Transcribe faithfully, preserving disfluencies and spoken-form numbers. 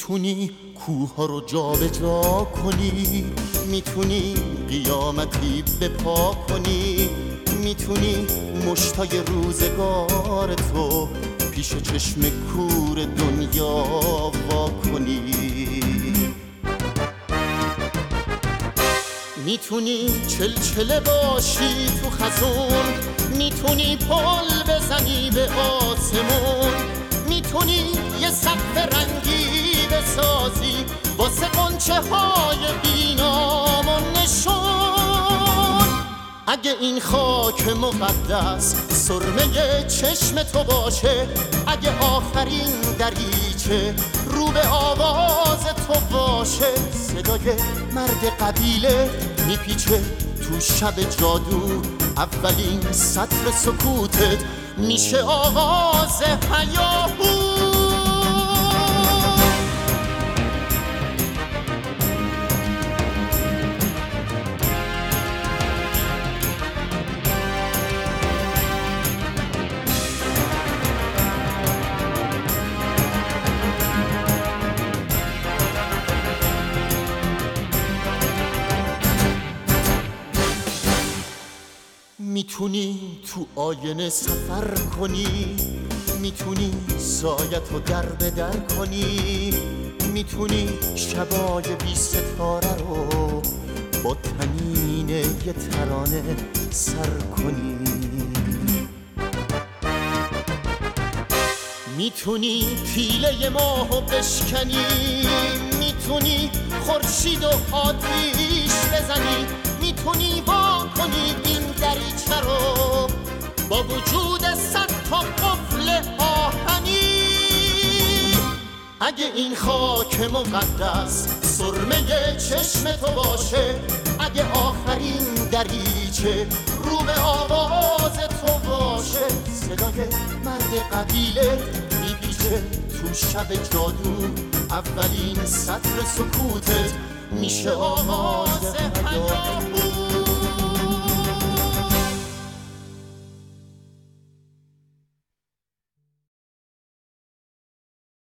میتونی کوه ها رو جا به جا کنی، میتونی قیامتی به پا کنی، میتونی مشتای روزگار تو پیش چشم کور دنیا وا کنی. میتونی چلچله باشی تو خزون، میتونی پل بزنی به آسمون، میتونی یه سقف رنگی بسازی واسه قنچه های بینامون نشون. اگه این خاک مقدس سرمه چشم تو باشه، اگه آخرین دریچه رو به آواز تو باشه، صدای مرد قبیله میپیچه تو شب جادو، اولین سطر سکوتت میشه آواز هیاهو. میتونی تو آینه سفر کنی، میتونی سایتو در به در کنی، میتونی شبای بی ستاره رو با تنین یه ترانه سر کنی، میتونی پیله ماهو بشکنی، میتونی خورشید و آتیش بزنی، میتونی وا کنی این دریچه رو با وجود صد تا قفل آهنی. اگه این خاک مقدس سرمه چشم تو باشه، اگه آخرین دریچه رو به آواز تو باشه، صدای مرد قبیله میپیچه تو شب جادو، اولین سطر سکوتت میشه آواز هیاهو.